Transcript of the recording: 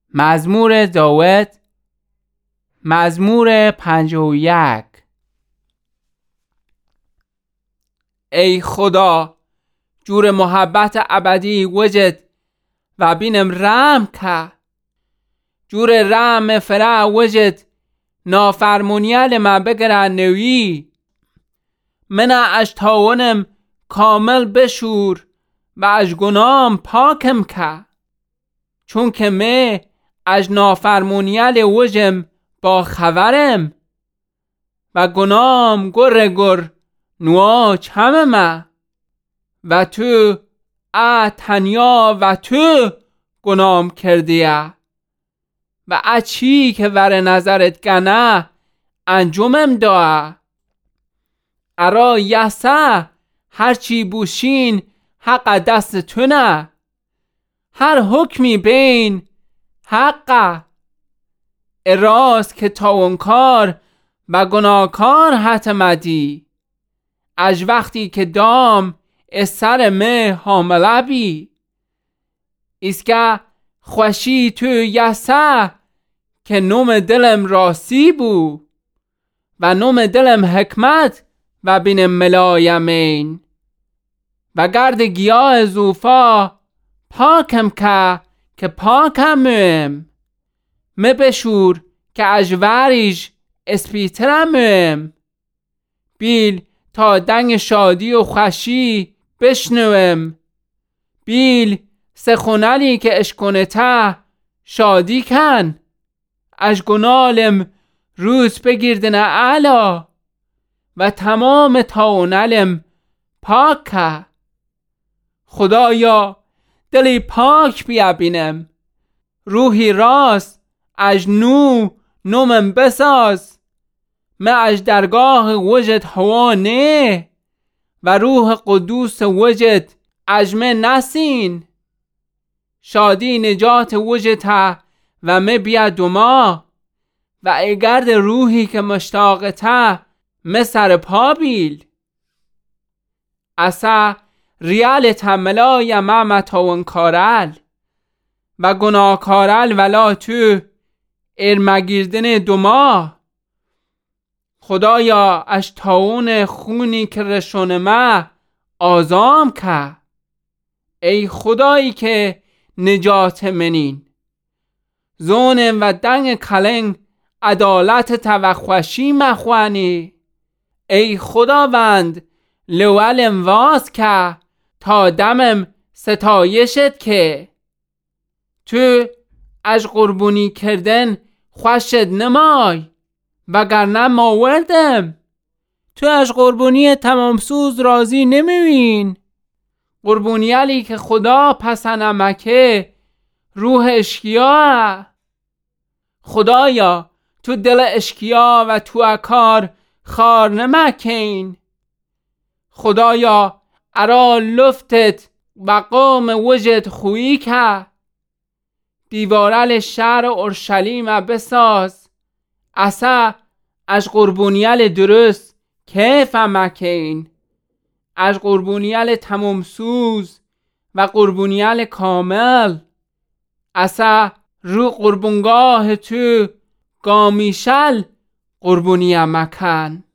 مزمور داوود، مزمور 51. ای خدا، جور محبت ابدی وجد و بینم رحم که. جور رحم فرع وجد نافرمونیال ما بگرن نوی. من اش تاونم کامل بشور و اش گنام پاکم که. چون که می اش نافرمونیال وجم با خبرم و گنام گر نوا چم ما. و تو تنیا و تو گنام کردیه و اچی که ور نظرت گنه انجامم داه. ارا یسه هرچی بوشین حق دست تو نه. هر حکمی بین حقه. اراست که تاونکار و گناهکار حتمدی. از وقتی که دام سر مه حامله بی. ایسکه خوشی تو یسه که نوم دلم راسی بو و نوم دلم حکمت و بین ملایمین. و گرد گیاه زوفا پاکم که پاکم می بشور که اجوریش اسپیترم. بیل تا دنگ شادی و خوشی بشنوم. بیل سخونلی که اشکنه تا شادی کن. اش گنالم روز بگیردن علا و تمام تاونلم پاکه. خدایا دلی پاک بیابینم. روحی راست اش نومم بساز. من اش درگاه وجد هوا نه و روح قدوس وجد اجمه نسین. شادی نجات وجد و می بیا دوما و ایگرد روحی که مشتاقته می سر پا بیل. اسا ریال تملای ما تاونکارل و گناهکارل ولا تو ارمگیردن دوما. خدایا اش تاون خونی که رشون ما آزام که. ای خدایی که نجات منین. زونم و دنگ کلنگ عدالت توخوشی مخوانی. ای خداوند لولم واز که تا دمم ستایشت که. تو اش قربونی کردن خوشت نمای وگرنه ماوردم. تو اش قربونی تمام سوز راضی نمیوین. قربونیالی که خدا پسنمکه روح اشکیا. خدایا تو دل اشکیا و تو اکار خار نمکین. خدایا ارا لفتت و قوم وجد خویی که. دیوارل شهر اورشلیم بساز. اسا اش قربونیال درست کیف مکین. اش قربونیال تمام سوز و قربونیال کامل. اسا رو قربونگاه تو گامیشل قربونی مکن.